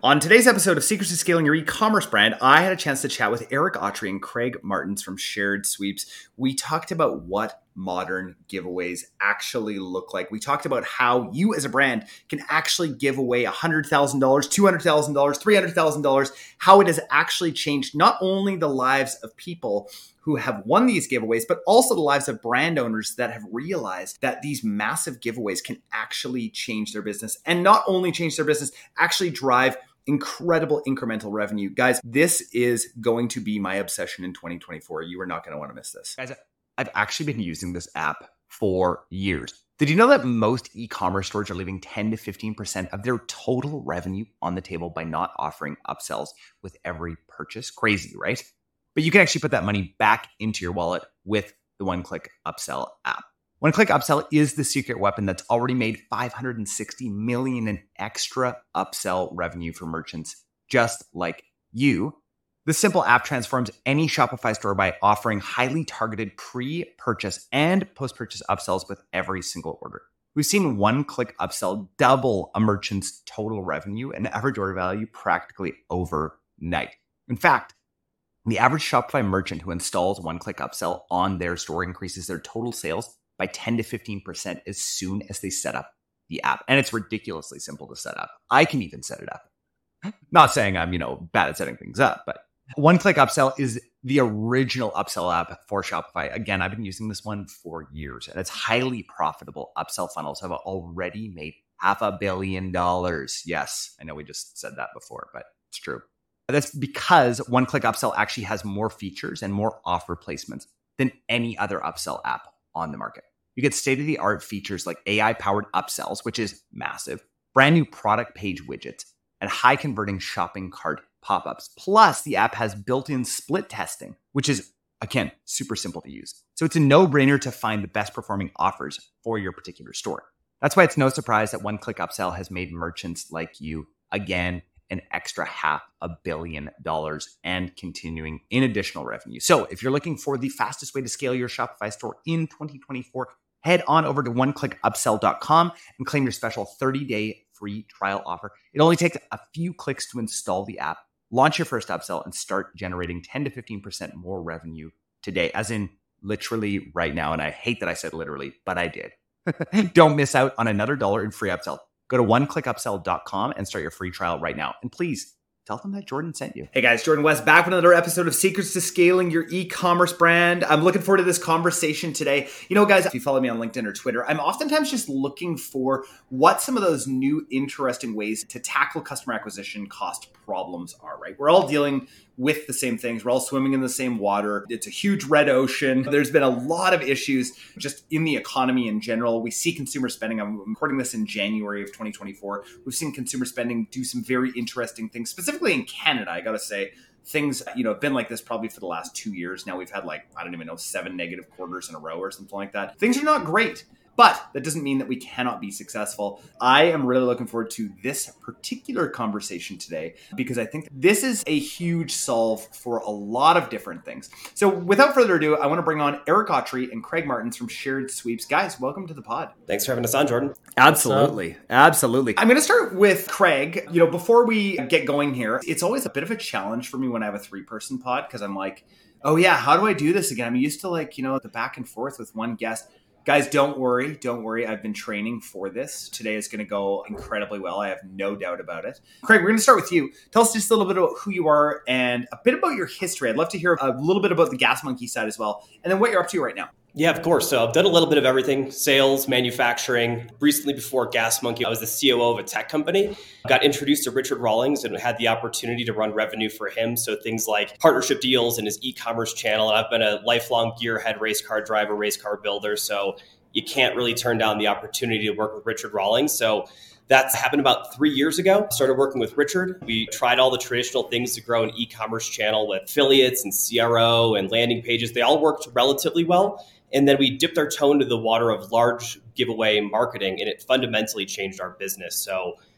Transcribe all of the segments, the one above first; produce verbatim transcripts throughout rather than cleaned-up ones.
On today's episode of Secrets to Scaling Your E-commerce Brand, I had a chance to chat with Eric Autry and Craig Martins from Shared Sweeps. We talked about what modern giveaways actually look like. We talked about how you as a brand can actually give away one hundred thousand dollars, two hundred thousand dollars, three hundred thousand dollars, how it has actually changed not only the lives of people who have won these giveaways, but also the lives of brand owners that have realized that these massive giveaways can actually change their business, and not only change their business, actually drive incredible incremental revenue. Guys, this is going to be my obsession in twenty twenty-four. You are not going to want to miss this. Guys, I've actually been using this app for years. Did you know that most e-commerce stores are leaving ten to fifteen percent of their total revenue on the table by not offering upsells with every purchase? Crazy, right? But you can actually put that money back into your wallet with the One-Click Upsell app. One-Click Upsell is the secret weapon that's already made five hundred sixty million dollars in extra upsell revenue for merchants just like you. This simple app transforms any Shopify store by offering highly targeted pre-purchase and post-purchase upsells with every single order. We've seen One-Click Upsell double a merchant's total revenue and average order value practically overnight. In fact, the average Shopify merchant who installs One-Click Upsell on their store increases their total sales by ten to fifteen percent as soon as they set up the app. And it's ridiculously simple to set up. I can even set it up. Not saying I'm, you know, bad at setting things up, but One-Click Upsell is the original upsell app for Shopify. Again, I've been using this one for years, and it's highly profitable. Upsell funnels have already made half a billion dollars. Yes, I know we just said that before, but it's true. That's because One-Click Upsell actually has more features and more offer placements than any other upsell app on the market. You get state-of-the-art features like A I-powered upsells, which is massive, brand new product page widgets, and high-converting shopping cart pop-ups. Plus, the app has built-in split testing, which is, again, super simple to use. So it's a no-brainer to find the best-performing offers for your particular store. That's why it's no surprise that One-Click Upsell has made merchants like you, again, an extra half a billion dollars and continuing in additional revenue. So if you're looking for the fastest way to scale your Shopify store in twenty twenty-four, head on over to one click upsell dot com and claim your special thirty-day free trial offer. It only takes a few clicks to install the app, launch your first upsell, and start generating ten to fifteen percent more revenue today, as in literally right now. And I hate that I said literally, but I did. Don't miss out on another dollar in free upsell. Go to one click upsell dot com and start your free trial right now. And please tell them that Jordan sent you. Hey guys, Jordan West back with another episode of Secrets to Scaling Your E-commerce Brand. I'm looking forward to this conversation today. You know, guys, if you follow me on LinkedIn or Twitter, I'm oftentimes just looking for what some of those new interesting ways to tackle customer acquisition cost problems are, right? We're all dealing with the same things. We're all swimming in the same water. It's a huge red ocean. There's been a lot of issues just in the economy in general. We see consumer spending. I'm recording this in January of twenty twenty-four. We've seen consumer spending do some very interesting things, specifically in Canada. I got to say, things, you know, have been like this probably for the last two years. Now we've had like, I don't even know, seven negative quarters in a row or something like that. Things are not great. But that doesn't mean that we cannot be successful. I am really looking forward to this particular conversation today because I think this is a huge solve for a lot of different things. So without further ado, I want to bring on Eric Autry and Craig Martins from Shared Sweeps. Guys, welcome to the pod. Thanks for having us on, Jordan. Absolutely. Absolutely. I'm going to start with Craig. You know, before we get going here, it's always a bit of a challenge for me when I have a three-person pod because I'm like, oh yeah, how do I do this again? I'm used to like, you know, the back and forth with one guest. Guys, don't worry. Don't worry. I've been training for this. Today is going to go incredibly well. I have no doubt about it. Craig, we're going to start with you. Tell us just a little bit about who you are and a bit about your history. I'd love to hear a little bit about the Gas Monkey side as well, and then what you're up to right now. Yeah, of course. So I've done a little bit of everything, sales, manufacturing. Recently, before Gas Monkey, I was the C O O of a tech company. Got introduced to Richard Rawlings and had the opportunity to run revenue for him. So things like partnership deals and his e-commerce channel. And I've been a lifelong gearhead race car driver, race car builder. So you can't really turn down the opportunity to work with Richard Rawlings. So that's happened about three years ago. Started working with Richard. We tried all the traditional things to grow an e-commerce channel with affiliates and C R O and landing pages. They all worked relatively well. And then we dipped our toe into the water of large giveaway marketing, and it fundamentally changed our business. So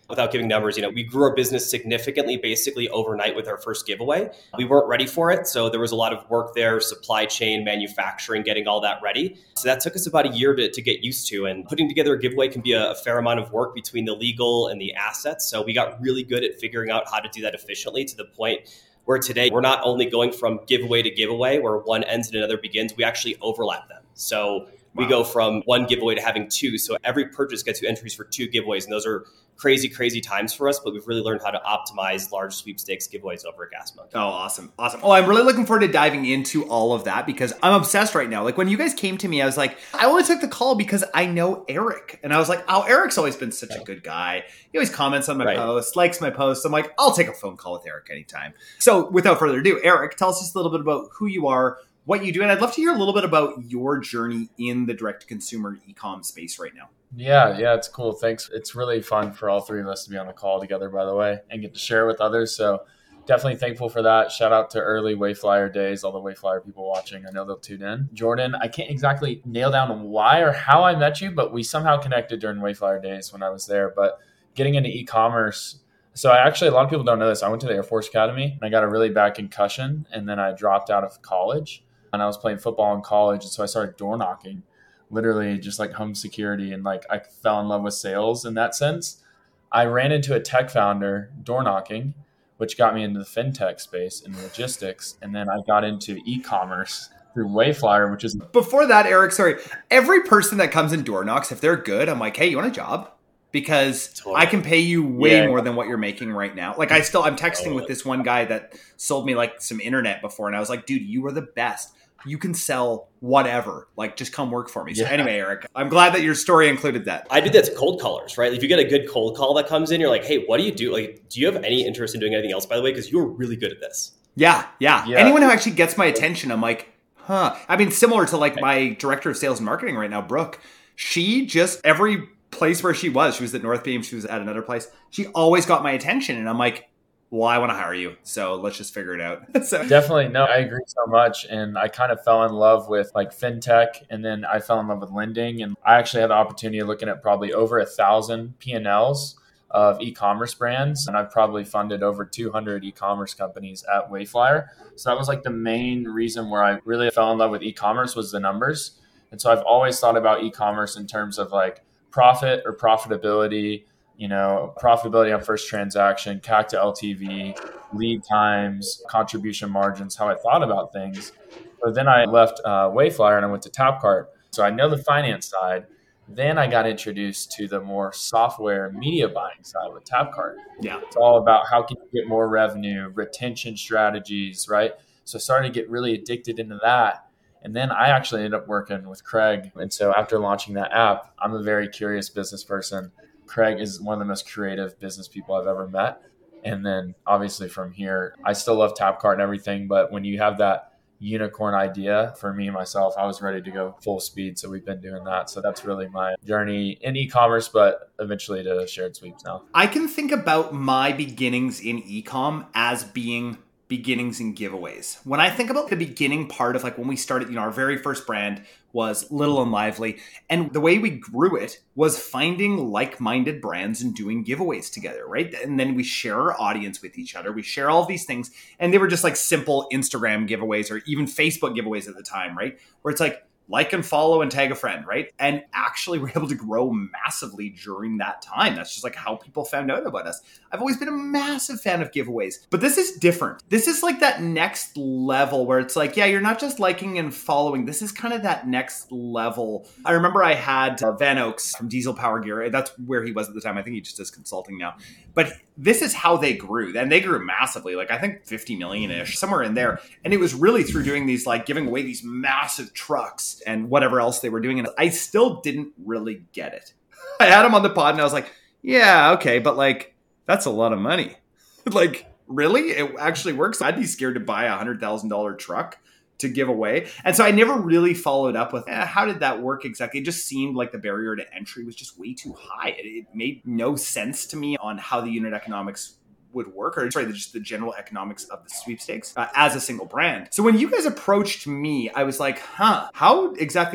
Without giving numbers, you know, we grew our business significantly, basically overnight with our first giveaway. We weren't ready for it. So there was a lot of work there, supply chain, manufacturing, getting all that ready. So that took us about a year to, to get used to. And putting together a giveaway can be a, a fair amount of work between the legal and the assets. So we got really good at figuring out how to do that efficiently, to the point where today we're not only going from giveaway to giveaway where one ends and another begins, we actually overlap them. So we wow. go from one giveaway to having two. So every purchase gets you entries for two giveaways. And those are crazy, crazy times for us, but we've really learned how to optimize large sweepstakes giveaways over at Gas Monkey. Oh, awesome. Awesome. Oh, I'm really looking forward to diving into all of that because I'm obsessed right now. Like when you guys came to me, I was like, I only took the call because I know Eric. And I was like, oh, Eric's always been such a good guy. He always comments on my right. posts, likes my posts. I'm like, I'll take a phone call with Eric anytime. So without further ado, Eric, tell us just a little bit about who you are, what you do. And I'd love to hear a little bit about your journey in the direct-to-consumer e-com space right now. Yeah, yeah, it's cool. Thanks. It's really fun for all three of us to be on the call together, by the way, and get to share with others. So definitely thankful for that. Shout out to early Wayflyer days, all the Wayflyer people watching. I know they'll tune in. Jordan, I can't exactly nail down why or how I met you, but we somehow connected during Wayflyer days when I was there. But getting into e-commerce, so I actually, a lot of people don't know this. I went to the Air Force Academy and I got a really bad concussion, and then I dropped out of college. And I was playing football in college, and so I started door knocking, literally just like home security, and like I fell in love with sales in that sense. I ran into a tech founder door knocking, which got me into the fintech space and logistics, and then I got into e-commerce through Wayflyer, which is... Before that, Eric, sorry, every person that comes in door knocks, if they're good, I'm like, hey, you want a job? Because totally. I can pay you way yeah. more than what you're making right now. Like I still, I'm texting totally. with this one guy that sold me like some internet before, and I was like, dude, you are the best. You can sell whatever, like just come work for me. So yeah. anyway, Eric, I'm glad that your story included that. I do that to cold callers, right? If you get a good cold call that comes in, you're like, hey, what do you do? Like, do you have any interest in doing anything else, by the way? Because you're really good at this. Yeah, yeah. Yeah. Anyone who actually gets my attention, I'm like, huh. I mean, similar to like my director of sales and marketing right now, Brooke, she just, every place where she was, she was at North Beam, she was at another place, she always got my attention. And I'm like, well, I want to hire you, so let's just figure it out. so. Definitely. No, I agree so much. And I kind of fell in love with like fintech, and then I fell in love with lending. And I actually had the opportunity of looking at probably over a thousand P and Ls of e-commerce brands. And I've probably funded over two hundred e-commerce companies at Wayflyer. So that was like the main reason where I really fell in love with e-commerce was the numbers. And so I've always thought about e-commerce in terms of like profit or profitability, you know, profitability on first transaction, C A C to L T V, lead times, contribution margins, how I thought about things. But then I left uh, Wayflyer and I went to Tapcart. So I know the finance side. Then I got introduced to the more software media buying side with Tapcart. Yeah. It's all about how can you get more revenue, retention strategies, right? So I started to get really addicted into that. And then I actually ended up working with Craig. And so after launching that app, I'm a very curious business person. Craig is one of the most creative business people I've ever met. And then obviously from here, I still love Tapcart and everything. But when you have that unicorn idea, for me, myself, I was ready to go full speed. So we've been doing that. So that's really my journey in e-commerce, but eventually to shared sweeps now. I can think about my beginnings in e-com as being beginnings in giveaways. When I think about the beginning part of like when we started, you know, our very first brand was Little and Lively. And the way we grew it was finding like-minded brands and doing giveaways together, right? And then we share our audience with each other. We share all of these things. And they were just like simple Instagram giveaways or even Facebook giveaways at the time, right? Where it's like, like and follow and tag a friend, right? And actually we're able to grow massively during that time. That's just like how people found out about us. I've always been a massive fan of giveaways, but this is different. This is like that next level where it's like, yeah, you're not just liking and following. This is kind of that next level. I remember I had uh, Van Oaks from Diesel Power Gear. That's where he was at the time. I think he just does consulting now. But this is how they grew. And they grew massively, like I think fifty million-ish, somewhere in there. And it was really through doing these, like giving away these massive trucks and whatever else they were doing. And I still didn't really get it. I had him on the pod and I was like, yeah, okay, but like, that's a lot of money. Like, really? It actually works? I'd be scared to buy a one hundred thousand dollars truck to give away. And so I never really followed up with, eh, how did that work exactly? It just seemed like the barrier to entry was just way too high. It, it made no sense to me on how the unit economics would work, or sorry, just the general economics of the sweepstakes uh, as a single brand. So when you guys approached me, I was like, huh, how exactly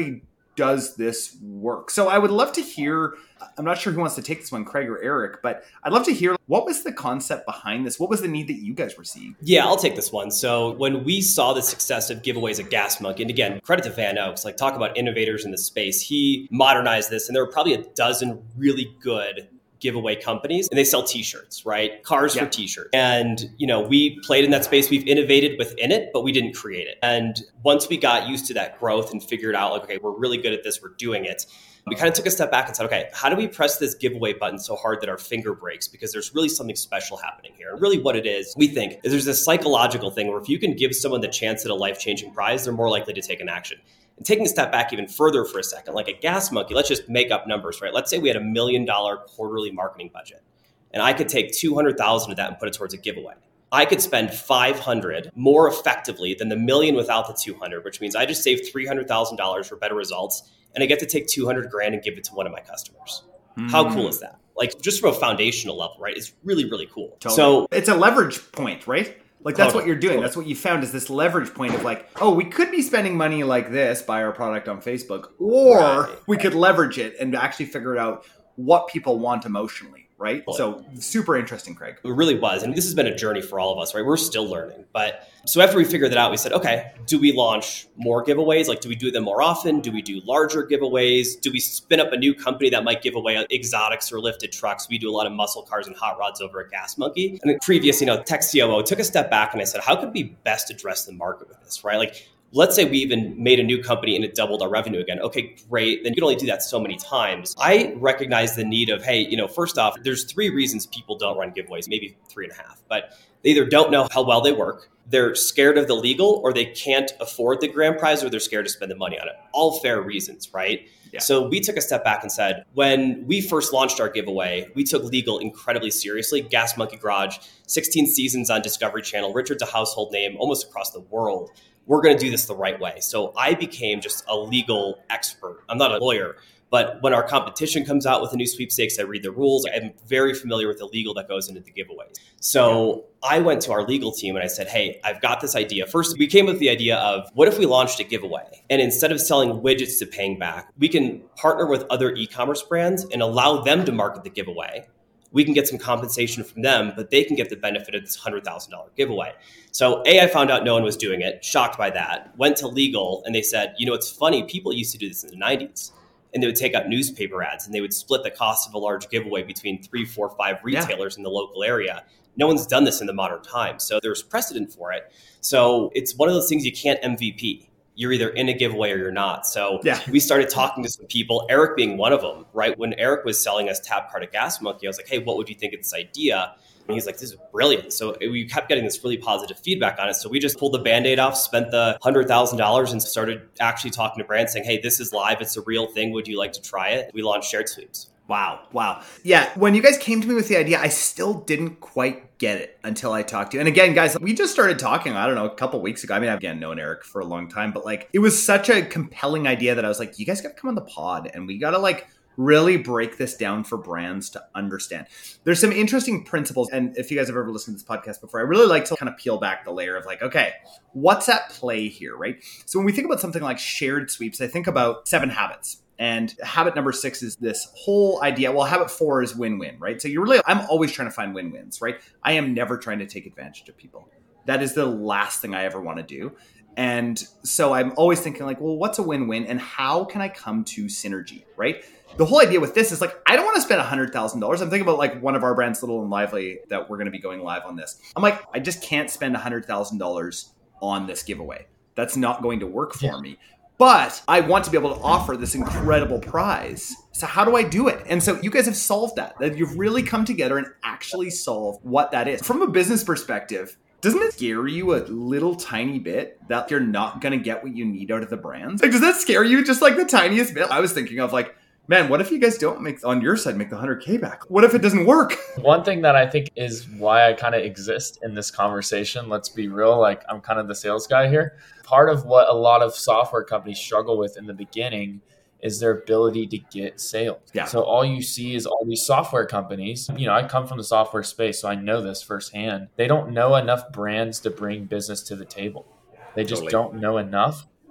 does this work? So I would love to hear, I'm not sure who wants to take this one, Craig or Eric, but I'd love to hear, what was the concept behind this? What was the need that you guys were seeing? Yeah, I'll take this one. So when we saw the success of giveaways at Gas Monkey, and again, credit to Van Oaks, like talk about innovators in the space, he modernized this, and there were probably a dozen really good giveaway companies, and they sell t-shirts, right? Cars yeah. for t-shirts. And, you know, we played in that space. We've innovated within it, but we didn't create it. And once we got used to that growth and figured out like, okay, we're really good at this, we're doing it, we kind of took a step back and said, okay, how do we press this giveaway button so hard that our finger breaks? Because there's really something special happening here. And really what it is, we think, is there's this psychological thing where if you can give someone the chance at a life-changing prize, they're more likely to take an action. And taking a step back even further for a second, like at Gas Monkey, let's just make up numbers, right? Let's say we had a million dollar quarterly marketing budget, and I could take two hundred thousand of that and put it towards a giveaway. I could spend five hundred more effectively than the million without the two hundred, which means I just saved three hundred thousand dollars for better results, and I get to take two hundred grand and give it to one of my customers. Mm. How cool is that? Like just from a foundational level, right? It's really, really cool. Totally. So it's a leverage point, right? Like that's totally, what you're doing. totally. That's what you found is this leverage point of like, oh, we could be spending money like this, buy our product on Facebook, or right. we could leverage it and actually figure out what people want emotionally, right? Totally. So super interesting, Craig. It really was. And this has been a journey for all of us, right? We're still learning. But so after we figured that out, we said, okay, do we launch more giveaways? Like, do we do them more often? Do we do larger giveaways? Do we spin up a new company that might give away exotics or lifted trucks? We do a lot of muscle cars and hot rods over at Gas Monkey. And the previous, you know, tech C O O took a step back and I said, how could we best address the market with this, right? Like, let's say we even made a new company and it doubled our revenue again. Okay, great. Then you can only do that so many times. I recognize the need of, hey, you know, first off, there's three reasons people don't run giveaways, maybe three and a half, but they either don't know how well they work, they're scared of the legal, or they can't afford the grand prize, or they're scared to spend the money on it. All fair reasons, right? Yeah. So we took a step back and said, when we first launched our giveaway, we took legal incredibly seriously. Gas Monkey Garage, sixteen seasons on Discovery Channel. Richard's a household name almost across the world. We're going to do this the right way. So I became just a legal expert. I'm not a lawyer, but when our competition comes out with a new sweepstakes, I read the rules. I'm very familiar with the legal that goes into the giveaways. So I went to our legal team and I said, hey, I've got this idea. First, we came with the idea of what if we launched a giveaway? And instead of selling widgets to paying back, we can partner with other e-commerce brands and allow them to market the giveaway. We can get some compensation from them, but they can get the benefit of this one hundred thousand dollars giveaway. So A, I found out no one was doing it, shocked by that, went to legal, and they said, you know, it's funny, people used to do this in the nineties, and they would take out newspaper ads, and they would split the cost of a large giveaway between three, four, five retailers yeah. in the local area. No one's done this in the modern time, so there's precedent for it. So it's one of those things you can't M V P. You're either in a giveaway or you're not. So yeah. we started talking to some people, Eric being one of them, right? When Eric was selling us Tap Card at Gas Monkey, I was like, hey, what would you think of this idea? And he's like, this is brilliant. So we kept getting this really positive feedback on it. So we just pulled the Band-Aid off, spent the one hundred thousand dollars and started actually talking to brands saying, hey, this is live. It's a real thing. Would you like to try it? We launched Shared Sweeps. Wow. Wow. Yeah. When you guys came to me with the idea, I still didn't quite get it until I talked to you. And again, guys, we just started talking, I don't know, a couple of weeks ago. I mean, I've again known Eric for a long time, but like, it was such a compelling idea that I was like, you guys got to come on the pod and we got to like really break this down for brands to understand. There's some interesting principles. And if you guys have ever listened to this podcast before, I really like to kind of peel back the layer of like, okay, what's at play here, right? So when we think about something like Shared Sweeps, I think about Seven Habits. And habit number six is this whole idea. Well, habit four is win-win, right? So you're really, I'm always trying to find win-wins, right? I am never trying to take advantage of people. That is the last thing I ever want to do. And so I'm always thinking like, well, what's a win-win and how can I come to synergy, right? The whole idea with this is like, I don't want to spend one hundred thousand dollars. I'm thinking about like one of our brands, Little and Lively, that we're going to be going live on this. I'm like, I just can't spend one hundred thousand dollars on this giveaway. That's not going to work for yeah. me. But I want to be able to offer this incredible prize. So how do I do it? And so you guys have solved that. That you've really come together and actually solved what that is. From a business perspective, doesn't it scare you a little tiny bit that you're not going to get what you need out of the brands? Like, does that scare you just like the tiniest bit? I was thinking of like, man, what if you guys don't make, on your side, make the one hundred K back? What if it doesn't work? One thing that I think is why I kind of exist in this conversation, let's be real, like I'm kind of the sales guy here. Part of what a lot of software companies struggle with in the beginning is their ability to get sales. Yeah. So all you see is all these software companies. You know, I come from the software space, so I know this firsthand. They don't know enough brands to bring business to the table. They just totally. don't know enough.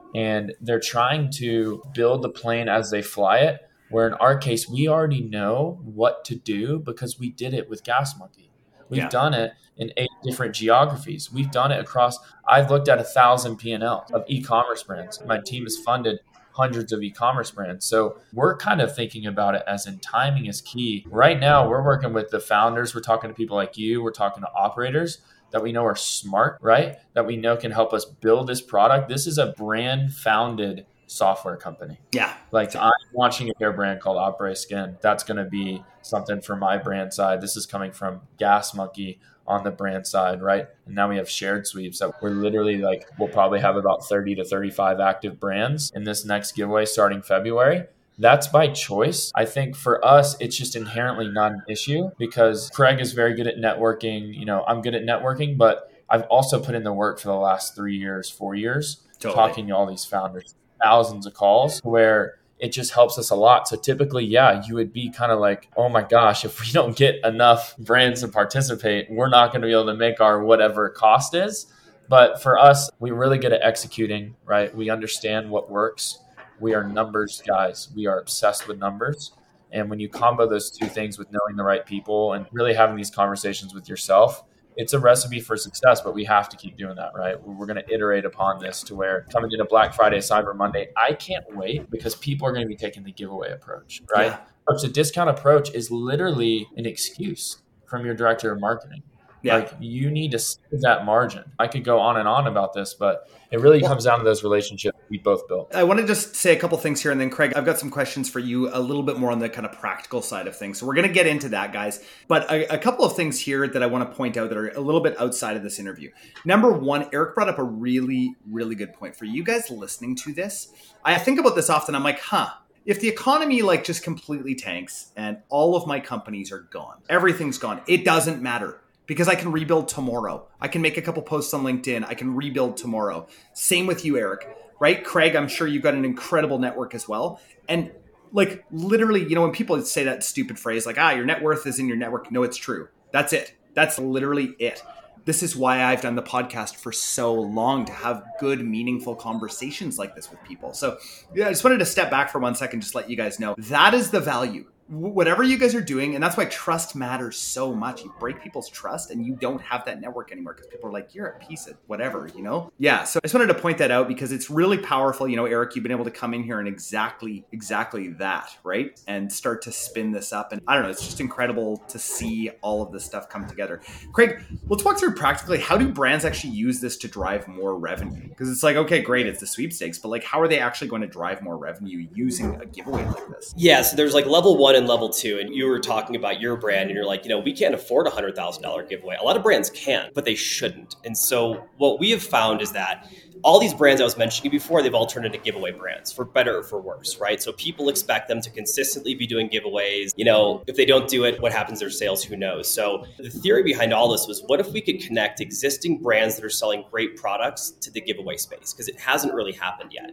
and they're trying to build the plane as they fly it. Where in our case, we already know what to do because we did it with Gas Monkey. We've yeah. done it in eight different geographies. We've done it across, I've looked at a thousand P and Ls of e-commerce brands. My team has funded hundreds of e-commerce brands. So we're kind of thinking about it as in timing is key. Right now, we're working with the founders. We're talking to people like you. We're talking to operators that we know are smart, right? That we know can help us build this product. This is a brand founded software company. Yeah. Like I'm launching a hair brand called Opera Skin. That's going to be something for my brand side. This is coming from Gas Monkey on the brand side, right? And now we have shared sweeps that we're literally like, we'll probably have about thirty to thirty-five active brands in this next giveaway starting February. That's by choice. I think for us, it's just inherently not an issue because Craig is very good at networking. You know, I'm good at networking, but I've also put in the work for the last three years, four years, totally. talking to all these founders. Thousands of calls where it just helps us a lot. So typically, yeah, you would be kind of like, oh my gosh, if we don't get enough brands to participate, we're not going to be able to make our whatever cost is. But for us, we're really good at executing, right? We understand what works. We are numbers guys. We are obsessed with numbers. And when you combo those two things with knowing the right people and really having these conversations with yourself, it's a recipe for success, but we have to keep doing that, right? We're going to iterate upon this to where coming into Black Friday, Cyber Monday, I can't wait because people are going to be taking the giveaway approach, right? Yeah. But the discount approach is literally an excuse from your director of marketing. Yeah. Like you need to save that margin. I could go on and on about this, but it really well, comes down to those relationships we both built. I want to just say a couple things here. And then Craig, I've got some questions for you a little bit more on the kind of practical side of things. So we're going to get into that, guys. But a, a couple of things here that I want to point out that are a little bit outside of this interview. Number one, Eric brought up a really, really good point for you guys listening to this. I think about this often. I'm like, huh. If the economy like just completely tanks and all of my companies are gone, everything's gone, it doesn't matter. Because I can rebuild tomorrow. I can make a couple posts on LinkedIn. I can rebuild tomorrow. Same with you, Eric, right? Craig, I'm sure you've got an incredible network as well. And like literally, you know, when people say that stupid phrase like, ah, your net worth is in your network. No, it's true. That's it. That's literally it. This is why I've done the podcast for so long, to have good, meaningful conversations like this with people. So yeah, I just wanted to step back for one second, just let you guys know that is the value. Whatever you guys are doing, and that's why trust matters so much. You break people's trust and you don't have that network anymore because people are like, you're a piece of whatever, you know? Yeah, so I just wanted to point that out because it's really powerful. You know, Eric, you've been able to come in here and exactly, exactly that, right? And start to spin this up. And I don't know, it's just incredible to see all of this stuff come together. Craig, let's walk through practically, how do brands actually use this to drive more revenue? Because it's like, okay, great, it's the sweepstakes, but like, how are they actually going to drive more revenue using a giveaway like this? Yeah, so there's like level one and level two, and you were talking about your brand and you're like, you know, we can't afford a one hundred thousand dollars giveaway. A lot of brands can, but they shouldn't. And so what we have found is that all these brands I was mentioning before, they've all turned into giveaway brands, for better or for worse, right? So people expect them to consistently be doing giveaways. You know, if they don't do it, what happens to their sales? Who knows? So the theory behind all this was, what if we could connect existing brands that are selling great products to the giveaway space? Because it hasn't really happened yet.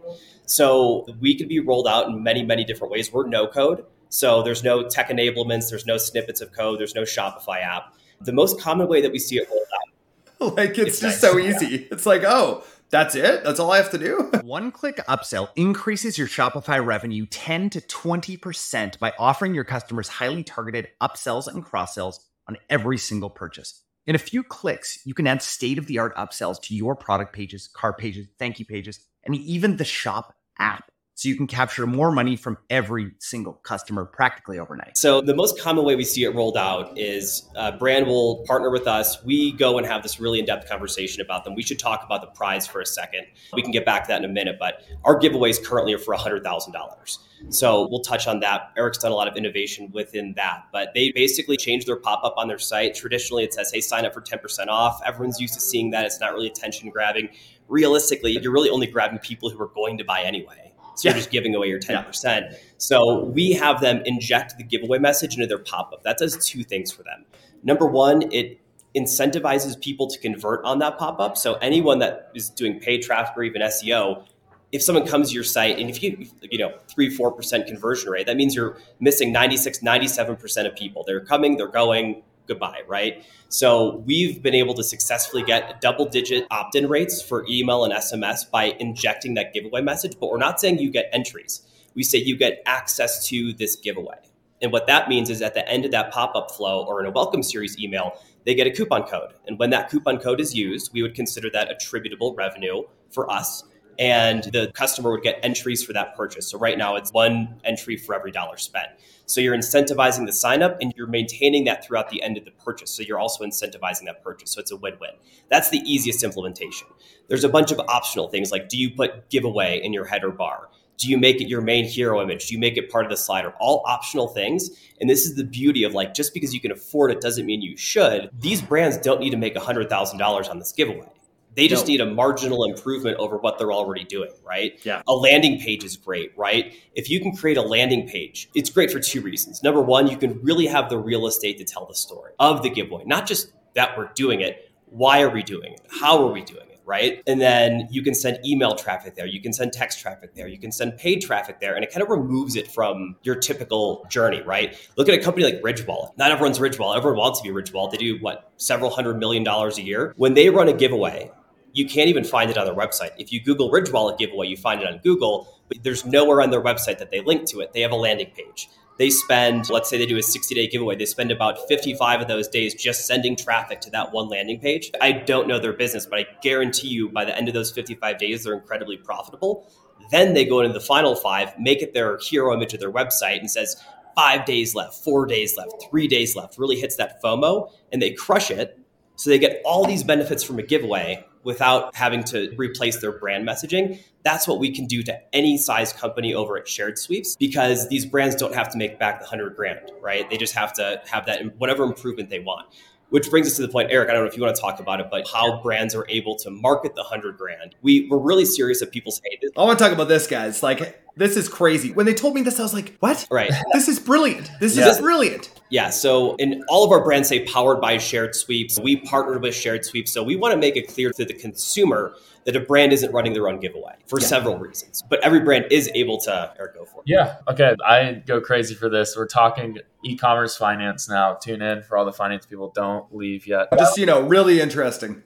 So we could be rolled out in many, many different ways. We're no code. So there's no tech enablements. There's no snippets of code. There's no Shopify app. The most common way that we see it rolled out. Like, it's, it's just nice. So easy. It's like, oh, that's it? That's all I have to do? One-click upsell increases your Shopify revenue ten to twenty percent by offering your customers highly targeted upsells and cross-sells on every single purchase. In a few clicks, you can add state-of-the-art upsells to your product pages, cart pages, thank you pages, and even the Shop app. So you can capture more money from every single customer practically overnight. So the most common way we see it rolled out is a brand will partner with us. We go and have this really in-depth conversation about them. We should talk about the prize for a second. We can get back to that in a minute, but our giveaways currently are for one hundred thousand dollars. So we'll touch on that. Eric's done a lot of innovation within that, but they basically changed their pop-up on their site. Traditionally, it says, hey, sign up for ten percent off. Everyone's used to seeing that. It's not really attention grabbing. Realistically, you're really only grabbing people who are going to buy anyway. So you're just giving away your ten percent. Yeah. So we have them inject the giveaway message into their pop-up. That does two things for them. Number one, it incentivizes people to convert on that pop-up. So anyone that is doing paid traffic or even S E O, if someone comes to your site and if you, you know, three, four percent conversion rate, that means you're missing ninety-six, ninety-seven percent of people. They're coming, they're going, goodbye, right? So we've been able to successfully get double-digit opt-in rates for email and S M S by injecting that giveaway message, but we're not saying you get entries. We say you get access to this giveaway. And what that means is at the end of that pop-up flow or in a welcome series email, they get a coupon code. And when that coupon code is used, we would consider that attributable revenue for us. And the customer would get entries for that purchase. So right now it's one entry for every dollar spent. So you're incentivizing the sign up and you're maintaining that throughout the end of the purchase. So you're also incentivizing that purchase. So it's a win-win. That's the easiest implementation. There's a bunch of optional things like, do you put giveaway in your header bar? Do you make it your main hero image? Do you make it part of the slider? All optional things. And this is the beauty of like, just because you can afford it doesn't mean you should. These brands don't need to make one hundred thousand dollars on this giveaway. They just no. need a marginal improvement over what they're already doing, right? Yeah. A landing page is great, right? If you can create a landing page, it's great for two reasons. Number one, you can really have the real estate to tell the story of the giveaway, not just that we're doing it. Why are we doing it? How are we doing it? Right? And then you can send email traffic there. You can send text traffic there. You can send paid traffic there. And it kind of removes it from your typical journey, right? Look at a company like Ridgewallet. Not everyone's Ridgewallet. Everyone wants to be Ridgewallet. They do what? Several hundred million dollars a year. When they run a giveaway, you can't even find it on their website. If you Google Ridgewallet giveaway, you find it on Google, but there's nowhere on their website that they link to it. They have a landing page. They spend, let's say they do a sixty-day giveaway. They spend about fifty-five of those days just sending traffic to that one landing page. I don't know their business, but I guarantee you by the end of those fifty-five days, they're incredibly profitable. Then they go into the final five, make it their hero image of their website and says, five days left, four days left, three days left, really hits that FOMO and they crush it. So they get all these benefits from a giveaway without having to replace their brand messaging. That's what we can do to any size company over at Shared Sweeps because these brands don't have to make back the hundred grand, right? They just have to have that whatever improvement they want. Which brings us to the point, Eric, I don't know if you want to talk about it, but how brands are able to market the hundred grand. We we're really serious if people say this. I want to talk about this, guys. Like, this is crazy. When they told me this, I was like, what? Right. This is brilliant. This yeah. is brilliant. Yeah. So in all of our brands say powered by Shared Sweeps. We partnered with Shared Sweeps. So we want to make it clear to the consumer that a brand isn't running their own giveaway for yeah. several reasons. But every brand is able to, Eric, go for it. Yeah. Okay. I go crazy for this. We're talking e-commerce finance now. Tune in for all the finance people. Don't leave yet. Just, you know, really interesting.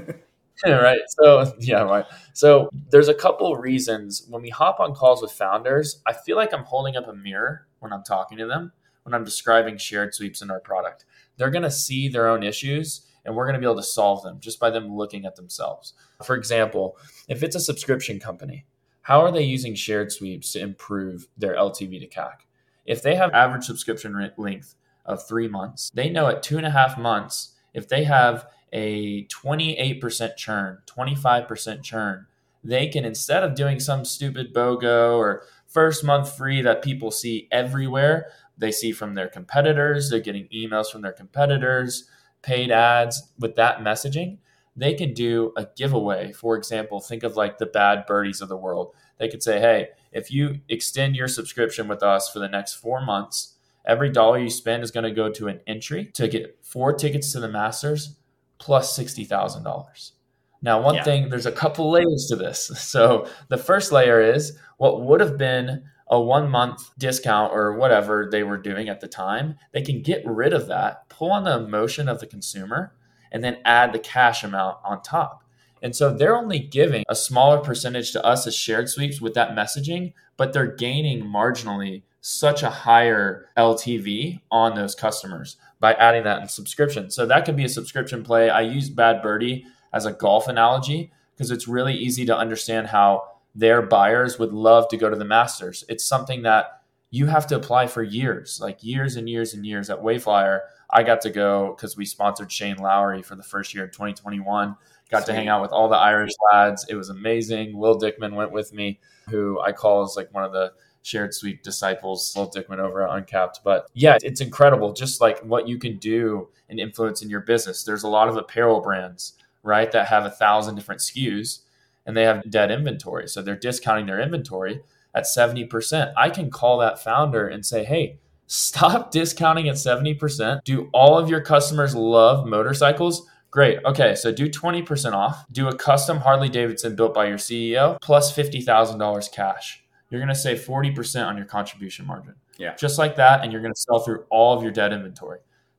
Right. So, yeah, right. So there's a couple of reasons when we hop on calls with founders, I feel like I'm holding up a mirror when I'm talking to them, when I'm describing Shared Sweeps in our product. They're going to see their own issues and we're going to be able to solve them just by them looking at themselves. For example, if it's a subscription company, how are they using Shared Sweeps to improve their L T V to C A C? If they have average subscription length of three months, they know at two and a half months, if they have a twenty-eight percent churn, twenty-five percent churn, they can, instead of doing some stupid BOGO or first month free that people see everywhere, they see from their competitors, they're getting emails from their competitors, paid ads with that messaging, they can do a giveaway. For example, think of like the Bad Birdies of the world. They could say, hey, if you extend your subscription with us for the next four months, every dollar you spend is going to go to an entry to get four tickets to the Masters plus sixty thousand dollars. Now, one yeah. thing, there's a couple layers to this. So the first layer is what would have been a one month discount or whatever they were doing at the time. They can get rid of that, pull on the emotion of the consumer, and then add the cash amount on top. And so they're only giving a smaller percentage to us as Shared Sweeps with that messaging, but they're gaining marginally such a higher L T V on those customers by adding that in subscription. So that could be a subscription play. I use Bad Birdie as a golf analogy because it's really easy to understand how their buyers would love to go to the Masters. It's something that you have to apply for years, like years and years and years. At Wayflyer, I got to go because we sponsored Shane Lowry for the first year of twenty twenty-one. Got Sweet. to hang out with all the Irish lads. It was amazing. Will Dickman went with me, who I call as like one of the Shared Sweep disciples, Will Dickman over at Uncapped. But yeah, it's incredible just like what you can do and influence in your business. There's a lot of apparel brands, right, that have a thousand different S K Us and they have dead inventory. So they're discounting their inventory at seventy percent. I can call that founder and say, hey, stop discounting at seventy percent. Do all of your customers love motorcycles? Great. Okay, so do twenty percent off. Do a custom Harley Davidson built by your C E O plus fifty thousand dollars cash. You're going to save forty percent on your contribution margin. Yeah. Just like that. And you're going to sell through all of your dead inventory.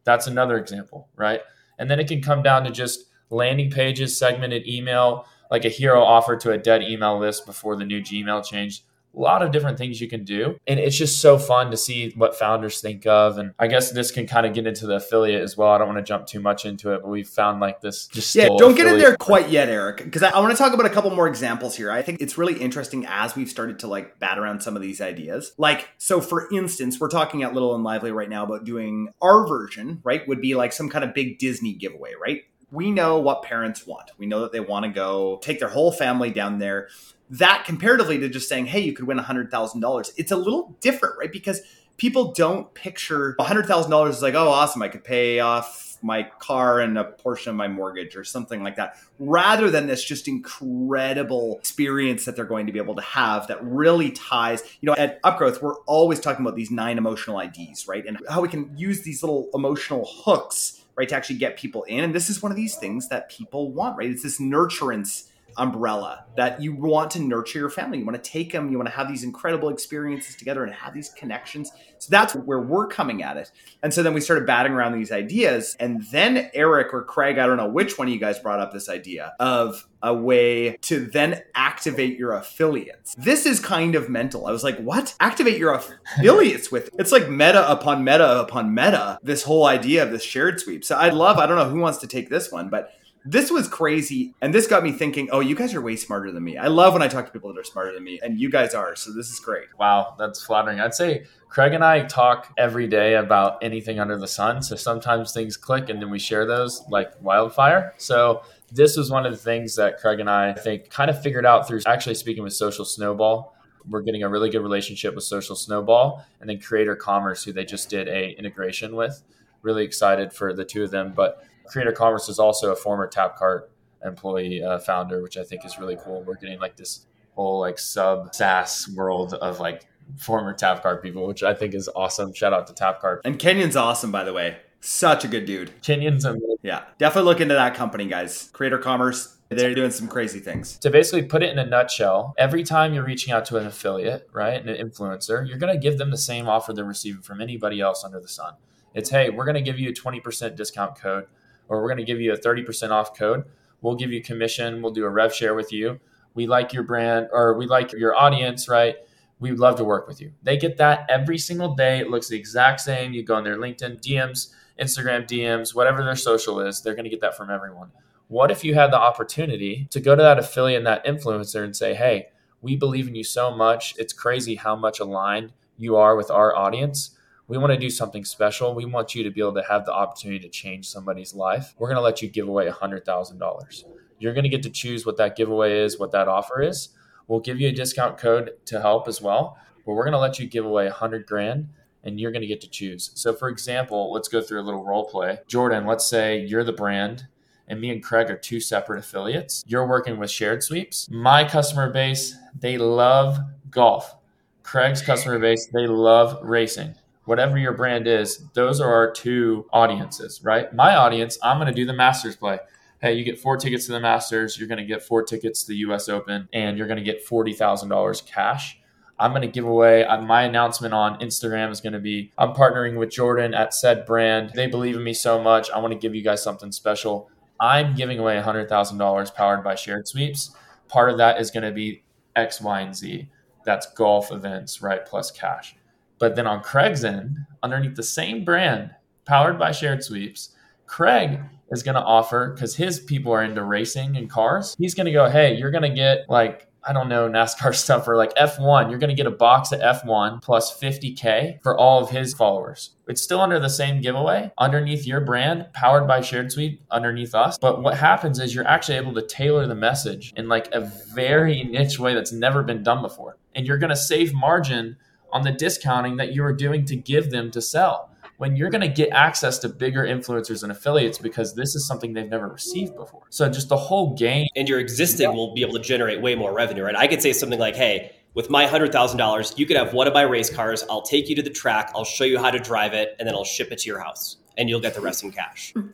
That's another example, right? And then it can come down to just landing pages, segmented email, like a hero offer to a dead email list before the new Gmail changed. A lot of different things you can do. And it's just so fun to see what founders think of. And I guess this can kind of get into the affiliate as well. I don't want to jump too much into it, but we've found like this just Yeah, don't get in there quite yet, Eric, because I, I want to talk about a couple more examples here. I think it's really interesting as we've started to like bat around some of these ideas. Like, so for instance, we're talking at Little and Lively right now about doing our version, right? Would be like some kind of big Disney giveaway, right? We know what parents want. We know that they want to go take their whole family down there. That comparatively to just saying, hey, you could win one hundred thousand dollars, it's a little different, right? Because people don't picture one hundred thousand dollars as like, oh, awesome, I could pay off my car and a portion of my mortgage or something like that, rather than this just incredible experience that they're going to be able to have that really ties, you know, at Upgrowth, we're always talking about these nine emotional I Ds, right? And how we can use these little emotional hooks, right, to actually get people in. And this is one of these things that people want, right? It's this nurturance umbrella that you want to nurture your family. You want to take them, you want to have these incredible experiences together and have these connections. So that's where we're coming at it. And so then we started batting around these ideas. And then Eric or Craig, I don't know which one of you guys brought up this idea of a way to then activate your affiliates. This is kind of mental. I was like, what? Activate your affiliates with? It's like meta upon meta upon meta, this whole idea of this shared sweep. So I'd love, I don't know who wants to take this one, but this was crazy. And this got me thinking, oh, you guys are way smarter than me. I love when I talk to people that are smarter than me, and you guys are. So this is great. Wow, that's flattering. I'd say Craig and I talk every day about anything under the sun. So sometimes things click and then we share those like wildfire. So this was one of the things that Craig and I, I think kind of figured out through actually speaking with Social Snowball. We're getting a really good relationship with Social Snowball and then Creator Commerce, who they just did a integration with. Really excited for the two of them. But Creator Commerce is also a former Tapcart employee uh, founder, which I think is really cool. We're getting like this whole like sub SaaS world of like former Tapcart people, which I think is awesome. Shout out to Tapcart. And Kenyon's awesome, by the way. Such a good dude. Kenyon's amazing. Yeah, definitely look into that company, guys. Creator Commerce. They're doing some crazy things. To basically put it in a nutshell, every time you're reaching out to an affiliate, right, an influencer, you're going to give them the same offer they're receiving from anybody else under the sun. It's, hey, we're going to give you a twenty percent discount code, or we're going to give you a thirty percent off code. We'll give you commission. We'll do a rev share with you. We like your brand, or we like your audience, right? We'd love to work with you. They get that every single day. It looks the exact same. You go on their LinkedIn D Ms, Instagram D Ms, whatever their social is, they're going to get that from everyone. What if you had the opportunity to go to that affiliate and that influencer and say, hey, we believe in you so much. It's crazy how much aligned you are with our audience. We want to do something special. We want you to be able to have the opportunity to change somebody's life. We're going to let you give away one hundred thousand dollars. You're going to get to choose what that giveaway is, what that offer is. We'll give you a discount code to help as well, but we're going to let you give away one hundred grand and you're going to get to choose. So for example, let's go through a little role play. Jordan, let's say you're the brand and me and Craig are two separate affiliates. You're working with Shared Sweeps. My customer base, they love golf. Craig's customer base, they love racing. Whatever your brand is, those are our two audiences, right? My audience, I'm going to do the Masters play. Hey, you get four tickets to the Masters, you're going to get four tickets to the U S Open, and you're going to get forty thousand dollars cash. I'm going to give away, uh, my announcement on Instagram is going to be, I'm partnering with Jordan at said brand. They believe in me so much. I want to give you guys something special. I'm giving away one hundred thousand dollars powered by Shared Sweeps. Part of that is going to be X, Y, and Z. That's golf events, right? Plus cash. But then on Craig's end, underneath the same brand, powered by Shared Sweeps, Craig is going to offer, because his people are into racing and cars, he's going to go, hey, you're going to get like, I don't know, NASCAR stuff or like F one. You're going to get a box of F one plus fifty K for all of his followers. It's still under the same giveaway, underneath your brand, powered by Shared Sweep, underneath us. But what happens is you're actually able to tailor the message in like a very niche way that's never been done before. And you're going to save margin on the discounting that you are doing to give them to sell, when you're going to get access to bigger influencers and affiliates because this is something they've never received before. So just the whole game. And your existing yeah. will be able to generate way more revenue, right? I could say something like, hey, with my one hundred thousand dollars, you could have one of my race cars. I'll take you to the track. I'll show you how to drive it, and then I'll ship it to your house, and you'll get the rest in cash. Yeah.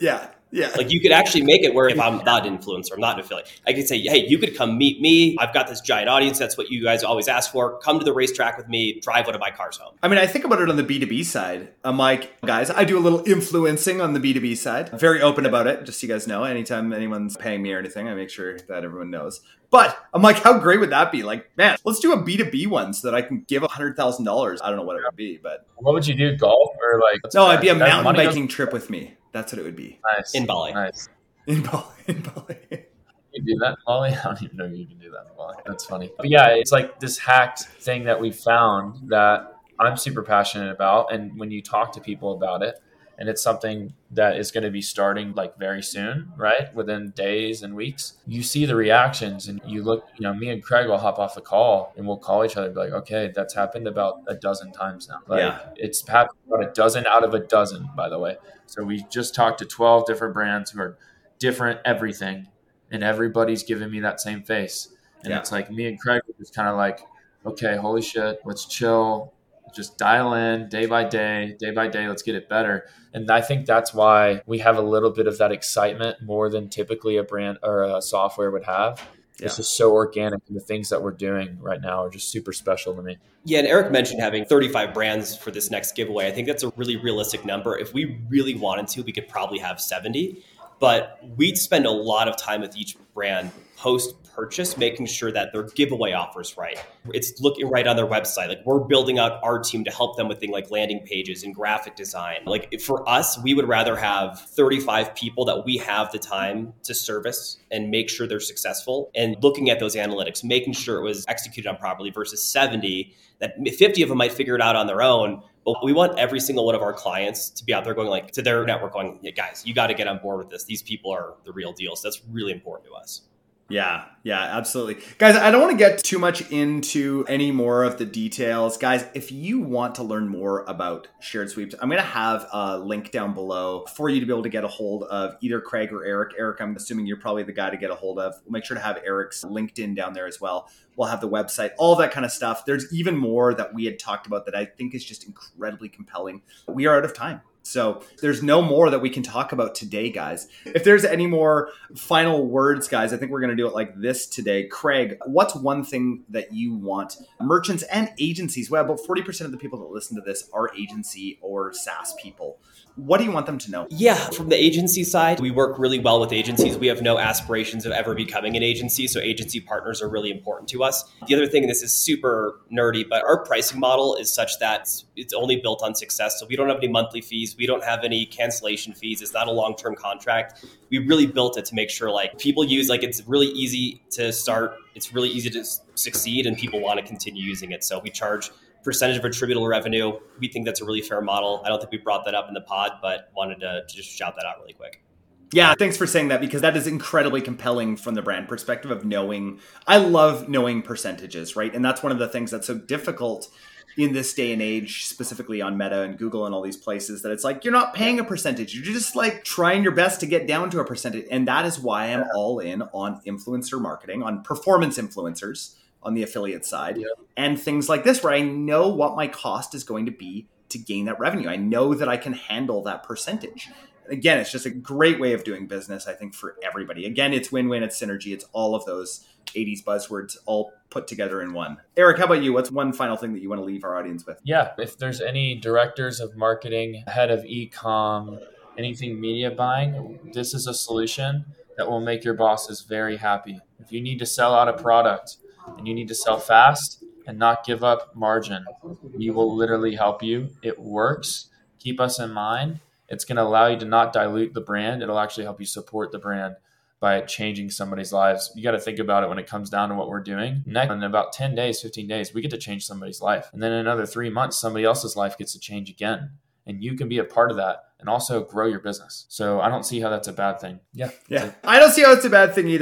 Yeah. Like you could actually make it where if I'm not an influencer, I'm not an affiliate, I could say, hey, you could come meet me. I've got this giant audience. That's what you guys always ask for. Come to the racetrack with me, drive one of my cars home. I mean, I think about it on the B two B side. I'm like, guys, I do a little influencing on the B two B side. I'm very open about it, just so you guys know. Anytime anyone's paying me or anything, I make sure that everyone knows. But I'm like, how great would that be? Like, man, let's do a B two B one so that I can give one hundred thousand dollars. I don't know what it would be, but... What would you do? Golf or like... No, it'd be a mountain biking goes- trip with me. That's what it would be. Nice. In Bali. Nice. In Bali. In Bali. You do that in Bali? I don't even know if you can do that in Bali. That's funny. But yeah, it's like this hacked thing that we found that I'm super passionate about. And when you talk to people about it, and it's something that is going to be starting like very soon, right? Within days and weeks, you see the reactions and you look, you know, me and Craig will hop off the call and we'll call each other and be like, okay, that's happened about a dozen times now. Like, yeah. It's happened about a dozen out of a dozen, by the way. So we just talked to twelve different brands who are different everything. And everybody's giving me that same face. And yeah. It's like me and Craig are just kind of like, okay, holy shit, let's chill. Just dial in day by day, day by day. Let's get it better. And I think that's why we have a little bit of that excitement more than typically a brand or a software would have. Yeah. It's just so organic. And the things that we're doing right now are just super special to me. Yeah. And Eric mentioned having thirty-five brands for this next giveaway. I think that's a really realistic number. If we really wanted to, we could probably have seventy. But we'd spend a lot of time with each brand post-purchase, making sure that their giveaway offer's right. It's looking right on their website. Like we're building out our team to help them with things like landing pages and graphic design. Like for us, we would rather have thirty-five people that we have the time to service and make sure they're successful. And looking at those analytics, making sure it was executed on properly versus seventy, that fifty of them might figure it out on their own. But we want every single one of our clients to be out there going like to their network going, yeah, guys, you got to get on board with this. These people are the real deal. So that's really important to us. Yeah, yeah, absolutely. Guys, I don't want to get too much into any more of the details. Guys, if you want to learn more about Shared Sweeps, I'm going to have a link down below for you to be able to get a hold of either Craig or Eric. Eric, I'm assuming you're probably the guy to get a hold of. We'll make sure to have Eric's LinkedIn down there as well. We'll have the website, all that kind of stuff. There's even more that we had talked about that I think is just incredibly compelling. We are out of time. So there's no more that we can talk about today, guys. If there's any more final words, guys, I think we're going to do it like this today. Craig, what's one thing that you want merchants and agencies? Well, about forty percent of the people that listen to this are agency or SaaS people. What do you want them to know? Yeah, from the agency side, we work really well with agencies. We have no aspirations of ever becoming an agency, so agency partners are really important to us. The other thing, and this is super nerdy, but our pricing model is such that it's only built on success. So we don't have any monthly fees. We don't have any cancellation fees. It's not a long-term contract. We really built it to make sure like people use, like it's really easy to start. It's really easy to succeed and people want to continue using it. So we charge percentage of attributable revenue. We think that's a really fair model. I don't think we brought that up in the pod, but wanted to just shout that out really quick. Yeah, thanks for saying that because that is incredibly compelling from the brand perspective of knowing. I love knowing percentages, right? And that's one of the things that's so difficult in this day and age, specifically on Meta and Google and all these places, that it's like, you're not paying a percentage. You're just like trying your best to get down to a percentage. And that is why I'm all in on influencer marketing, on performance influencers on the affiliate side, yeah. and things like this where I know what my cost is going to be to gain that revenue. I know that I can handle that percentage. Again, it's just a great way of doing business, I think, for everybody. Again, it's win-win, it's synergy, it's all of those eighties buzzwords all put together in one. Eric, how about you? What's one final thing that you want to leave our audience with? Yeah, if there's any directors of marketing, head of e-com, anything media buying, this is a solution that will make your bosses very happy. If you need to sell out a product and you need to sell fast and not give up margin, we will literally help you. It works. Keep us in mind. It's going to allow you to not dilute the brand. It'll actually help you support the brand by changing somebody's lives. You got to think about it when it comes down to what we're doing. Next, in about ten days, fifteen days, we get to change somebody's life. And then in another three months, somebody else's life gets to change again. And you can be a part of that and also grow your business. So I don't see how that's a bad thing. Yeah. Yeah. I don't see how it's a bad thing either.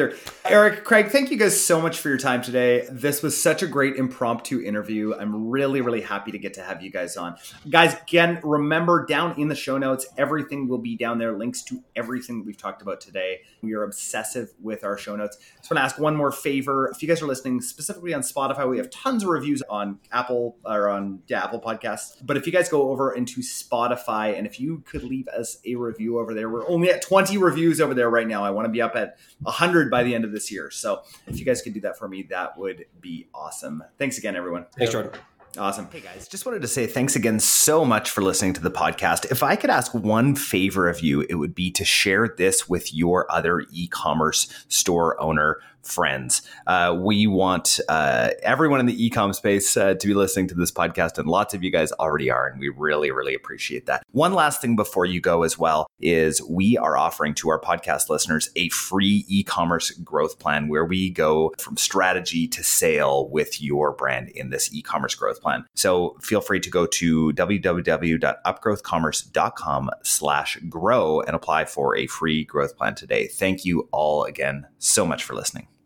Eric, Craig, thank you guys so much for your time today. This was such a great impromptu interview. I'm really, really happy to get to have you guys on. Guys, again, remember down in the show notes, everything will be down there, links to everything that we've talked about today. We are obsessive with our show notes. Just want to ask one more favor. If you guys are listening specifically on Spotify, we have tons of reviews on Apple or on yeah, Apple Podcasts. But if you guys go over into Spotify, and if you could leave us a review over there, we're only at twenty reviews over there right now. I want to be up at one hundred by the end of this year. So if you guys could do that for me, that would be awesome. Thanks again, everyone. Thanks, Jordan. Awesome. Hey guys, just wanted to say thanks again so much for listening to the podcast. If I could ask one favor of you, it would be to share this with your other e-commerce store owner friends. Uh, we want uh, everyone in the e-com space uh, to be listening to this podcast, and lots of you guys already are, and we really, really appreciate that. One last thing before you go as well is we are offering to our podcast listeners a free e-commerce growth plan where we go from strategy to sale with your brand in this e-commerce growth plan. So feel free to go to www.upgrowthcommerce.com slash grow and apply for a free growth plan today. Thank you all again so much for listening.